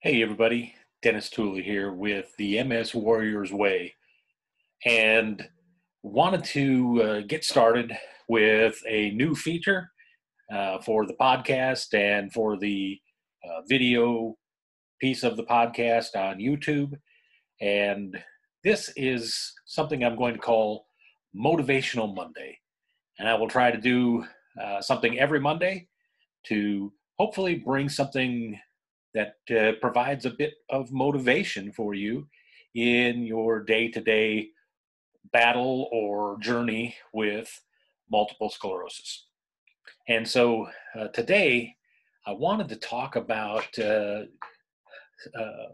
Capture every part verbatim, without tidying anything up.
Hey everybody, Dennis Tooley here with the M S Warriors Way, and wanted to uh, get started with a new feature uh, for the podcast and for the uh, video piece of the podcast on YouTube. And this is something I'm going to call Motivational Monday. And I will try to do uh, something every Monday to hopefully bring something that uh, provides a bit of motivation for you in your day-to-day battle or journey with multiple sclerosis. And so uh, today I wanted to talk about uh, uh,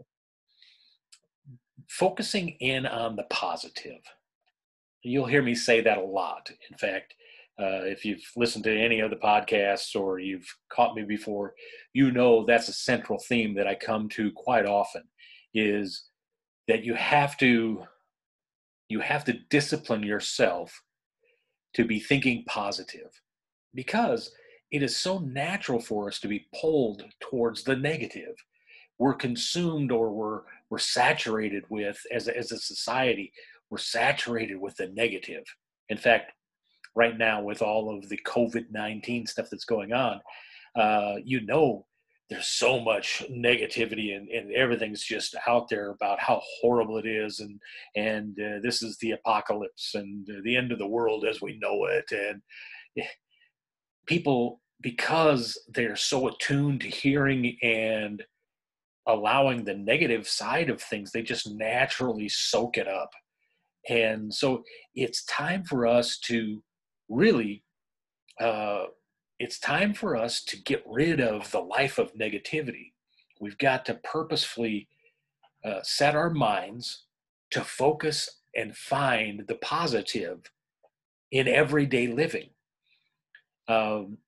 focusing in on the positive. You'll hear me say that a lot. In fact, uh, if you've listened to any of the podcasts or you've caught me before, you know that's a central theme that I come to quite often, is that you have to you have to discipline yourself to be thinking positive, because it is so natural for us to be pulled towards the negative. We're consumed, or we're we're saturated with, as a, as a society, we're saturated with the negative. In fact, right now with all of the COVID nineteen stuff that's going on, uh, you know, there's so much negativity, and, and everything's just out there about how horrible it is, and and uh, this is the apocalypse and uh, the end of the world as we know it. And eh, people, because they're so attuned to hearing and allowing the negative side of things, they just naturally soak it up. And so it's time for us to really, uh, it's time for us to get rid of the life of negativity. We've got to purposefully uh, set our minds to focus and find the positive in everyday living. Um,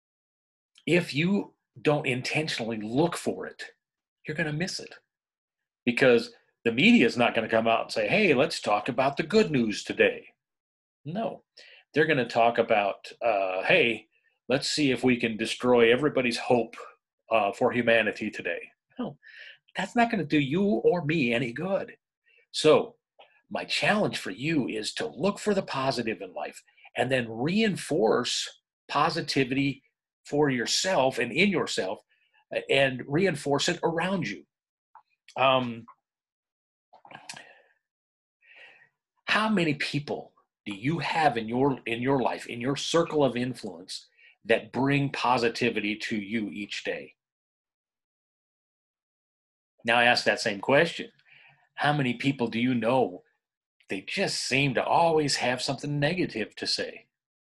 if you don't intentionally look for it, you're going to miss it, because the media is not going to come out and say, hey, let's talk about the good news today. No, they're going to talk about, uh, hey, let's see if we can destroy everybody's hope uh, for humanity today. No, that's not going to do you or me any good. So my challenge for you is to look for the positive in life and then reinforce positivity for yourself and in yourself, and reinforce it around you. Um, how many people do you have in your in your life, in your circle of influence, that bring positivity to you each day? Now I ask that same question. How many people do you know, they just seem to always have something negative to say?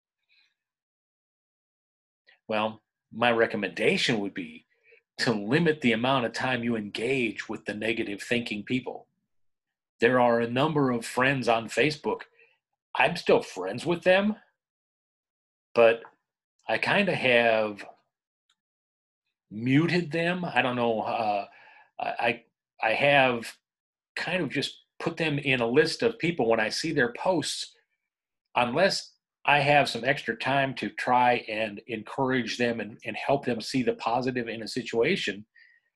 Well, my recommendation would be to limit the amount of time you engage with the negative thinking people. There are a number of friends on Facebook. I'm still friends with them, but I kind of have muted them. I don't know. Uh, I I have kind of just put them in a list of people when I see their posts, unless I have some extra time to try and encourage them and, and help them see the positive in a situation.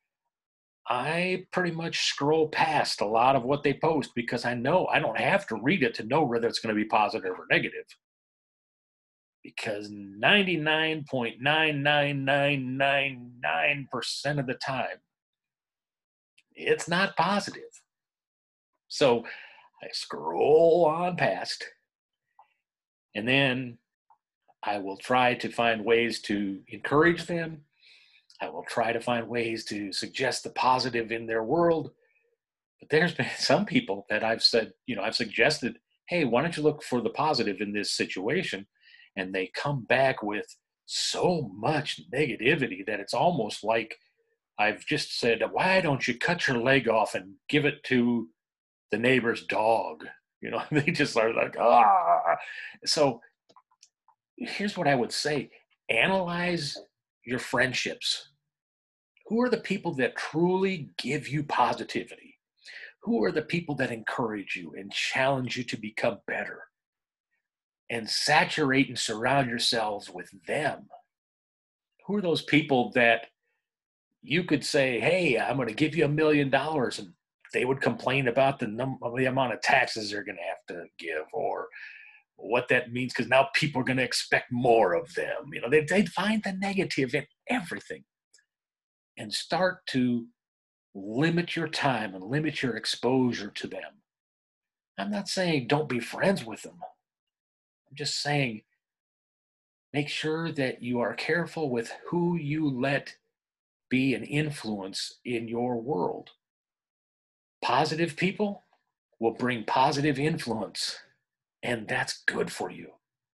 I pretty much scroll past a lot of what they post, because I know I don't have to read it to know whether it's going to be positive or negative. Because ninety-nine point nine nine nine nine nine percent of the time, it's not positive. So I scroll on past, and then I will try to find ways to encourage them. I will try to find ways to suggest the positive in their world. But there's been some people that I've said, you know, I've suggested, hey, why don't you look for the positive in this situation? And they come back with so much negativity that it's almost like I've just said, why don't you cut your leg off and give it to the neighbor's dog? You know, they just are like, ah. So here's what I would say. Analyze your friendships. Who are the people that truly give you positivity? Who are the people that encourage you and challenge you to become better? And saturate and surround yourselves with them. Who are those people that You could say, hey, I'm going to give you a million dollars, and they would complain about the number, the amount of taxes they're going to have to give, or what that means, because now people are going to expect more of them. You know, they, they'd find the negative in everything, and start to limit your time and limit your exposure to them. I'm not saying don't be friends with them. I'm just saying make sure that you are careful with who you let be an influence in your world. Positive people will bring positive influence, and that's good for you.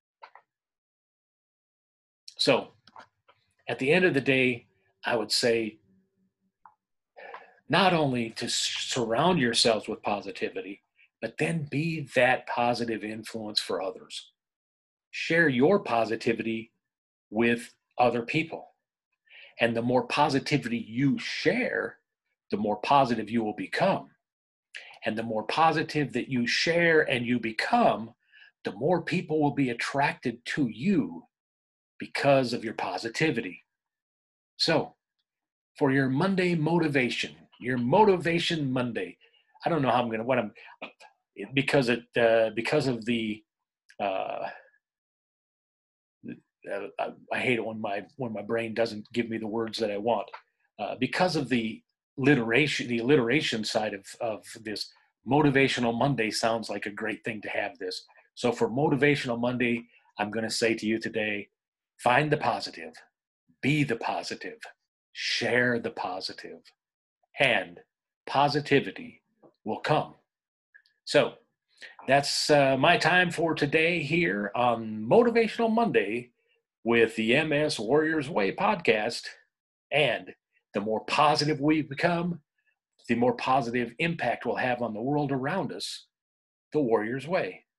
So, at the end of the day, I would say not only to surround yourselves with positivity, but then be that positive influence for others. Share your positivity with other people. And the more positivity you share, the more positive you will become. And the more positive that you share and you become, the more people will be attracted to you because of your positivity. So, for your Monday motivation, your motivation Monday, I don't know how I'm going to, what I'm, because it, uh, because of the, uh, I, I hate it when my when my brain doesn't give me the words that I want. Uh, because of the alliteration, the alliteration side of, of this, Motivational Monday sounds like a great thing to have this. So for Motivational Monday, I'm going to say to you today, find the positive, be the positive, share the positive, and positivity will come. So that's uh, my time for today here on Motivational Monday with the M S Warriors Way podcast. And the more positive we become, the more positive impact we'll have on the world around us, the Warriors Way.